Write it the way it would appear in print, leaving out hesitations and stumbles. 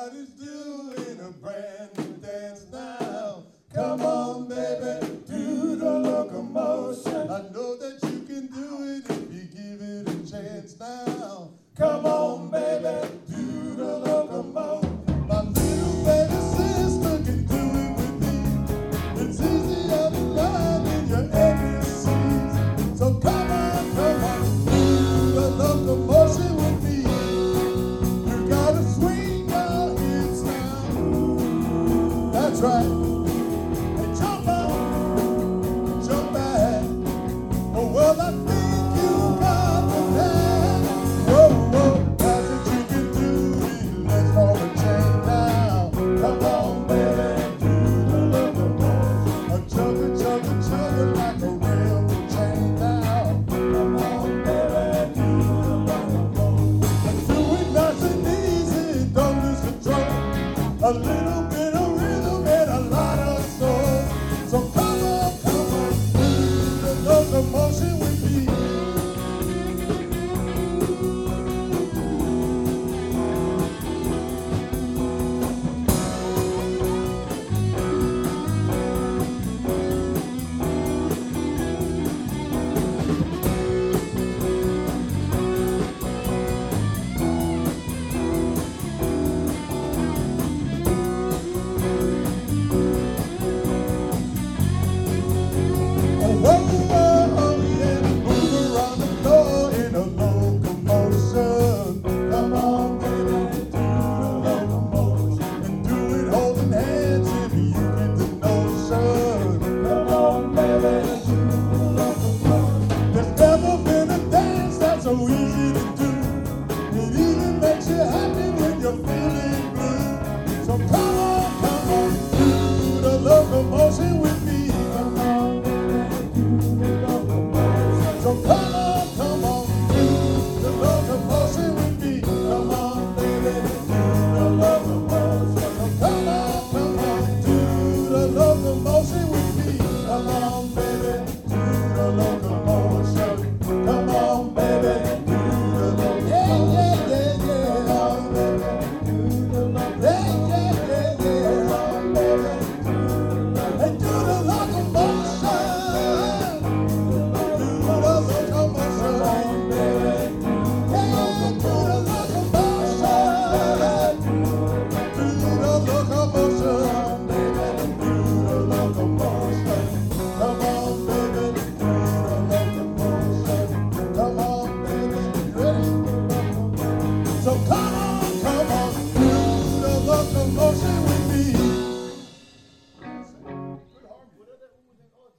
Everybody's doing a brand new dance now. Come on, baby, do the locomotion. I know that you can do it if you give it a chance now. Come on, baby, do the locomotion. My little baby sister can do it with me. It's easier than learning your ABCs. So come on, do the locomotion with me. You gotta swing your hips now. That's right. And jump up, jump back. Oh, well, I think you got the knack. Whoa, whoa, that's what you can do. Let's form a chain now. Come on, baby, do the locomotion. A chugga, chugga, chugga like a railroad train now. Come on, baby, do the locomotion. Do it nice and easy, don't lose control. A little